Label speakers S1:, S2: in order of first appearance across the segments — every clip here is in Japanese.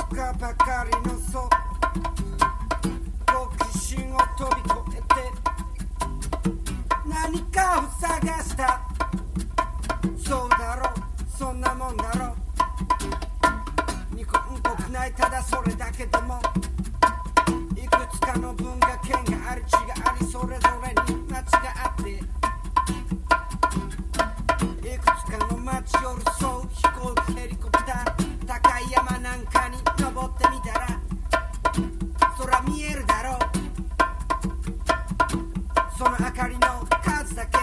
S1: かばかりの好奇心を飛び越えて何かを探した。そうだろう、そんなもんだろう。日本国内ただそれだけでもいくつかの文化圏がある、違あり、それぞれに街があって、いくつかの街をそう飛行機ヘリコプター、高い山なんかに登ってみたら空見えるだろう。その明かりの数だけ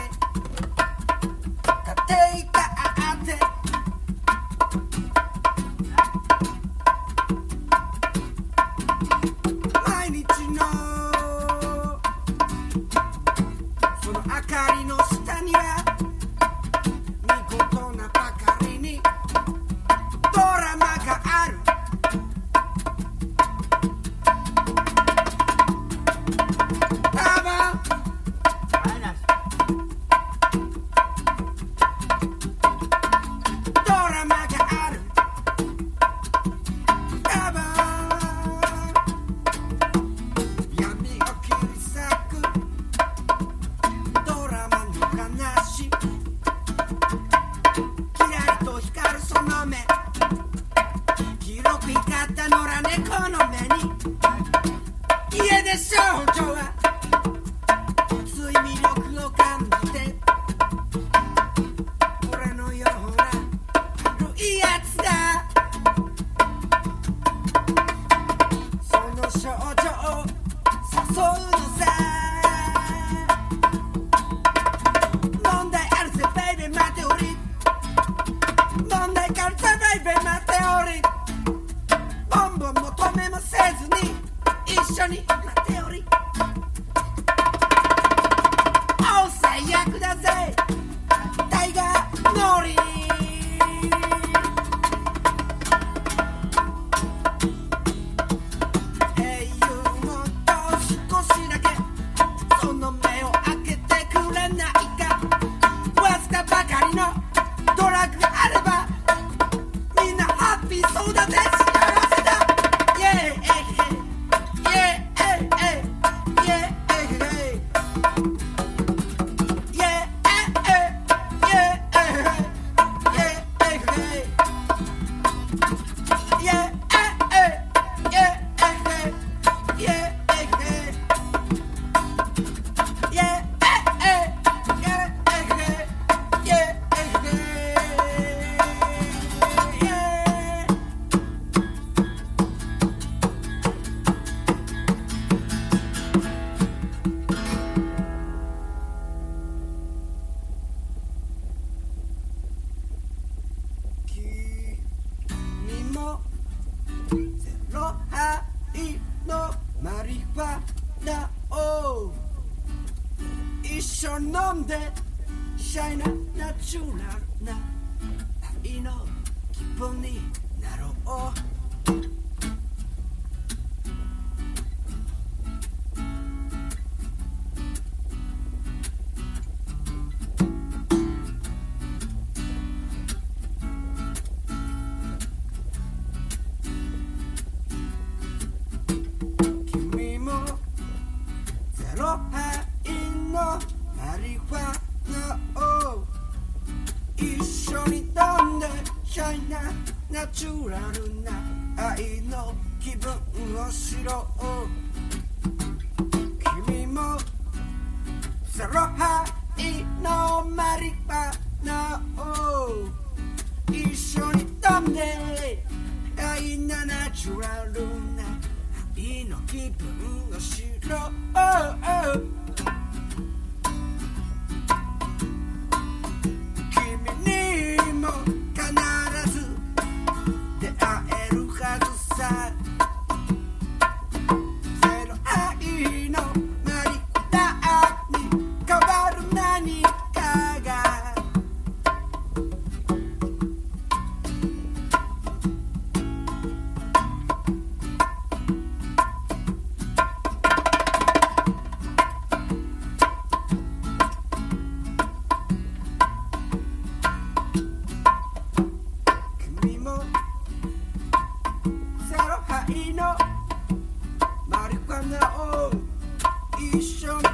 S1: 縦板あって毎日のその明かりの下には見事なばかりにドラマがある。多分ドラマがある。多分闇を切り裂くドラマの話、キラリと光るその目、黄色く光った野良猫の目に家出少女はつい魅力を感じて、俺のような悪いやつだ。その少女を誘うのさ。問題あるぜベイベー待ており、問題あるぜベイベー待ており、ボンボンも止めもせずに一緒に待っており、お最悪だぜタイガーノリ。英雄もっと少しだけその目を開けてくれないか。わずかばかりのドラッグがあればみんなハッピーそうだぜ、幸せだ。イエーイゼロハイのマリファナを一緒に飲んでシャイなナチュラルな愛の気分になろう。ゼロハイのマリファナを一緒に飲んでシャイなナチュラルな愛の気分を知ろう。君もゼロハイのマリファナを一緒に飲んで愛なナチュラルな愛の気分を知ろう。君にも必ず出会えるはずさ。ゼロ愛のマリファナに変わる何かがゼロ一緒に